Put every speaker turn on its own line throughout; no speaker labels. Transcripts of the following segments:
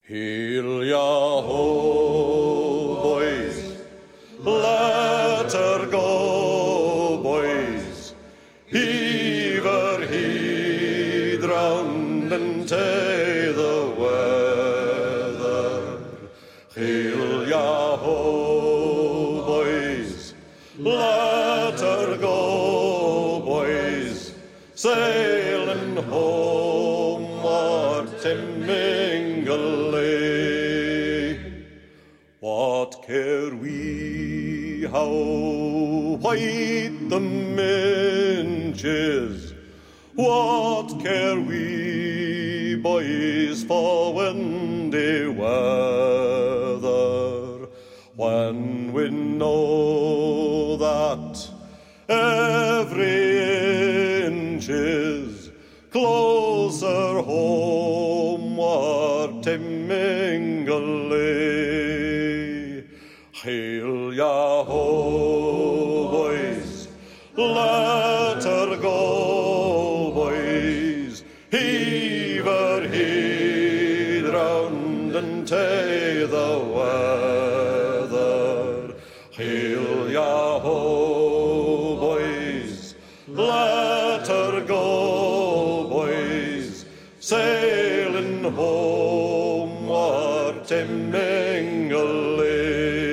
Heel-ya-ho, boys, let her go, boys. Heave her heed round and tay the weather. Heel-ya-ho, boys, let her go, boys. Sailing homeward to Mingalay. What care we how white the minch is? What care we, boys, for windy weather, when we know that every inch is closer homeward to Mingalay? Heel-ya-ho, boys, let her go, boys. Heave her heed round and tay the weather. Heel-ya-ho, boys, let her go, boys. Sailing homeward to Mingalay.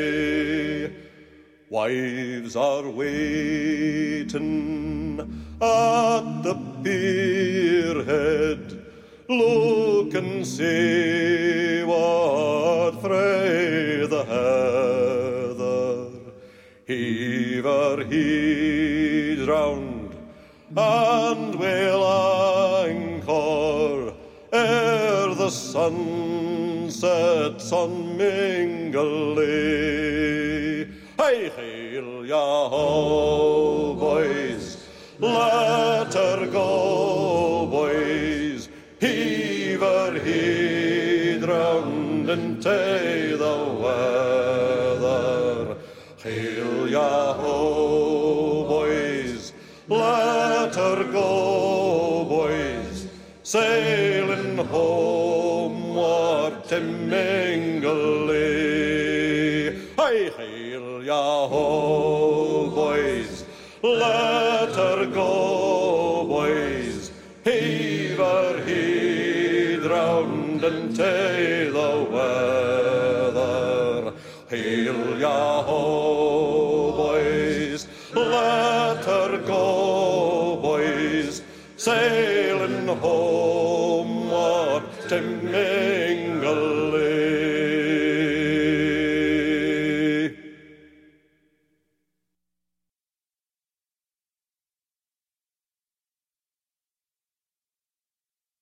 Wives are waiting at the pierhead. Look and see what frae the heather. Heave her heed round and we'll anchor ere the sun sets on Mingalay. Hey, heel-ya-ho, boys, let her go, boys. Heave her heed round and tay the weather. Heel-ya-ho, boys, let her go, boys. Sailing homeward to Mingalay. Hey, heel-ya-ho, boys, let her go, boys. Heave her heed round and tay the weather. Heel-ya-ho, boys, let her go, boys. Sailing homeward to Mingalay.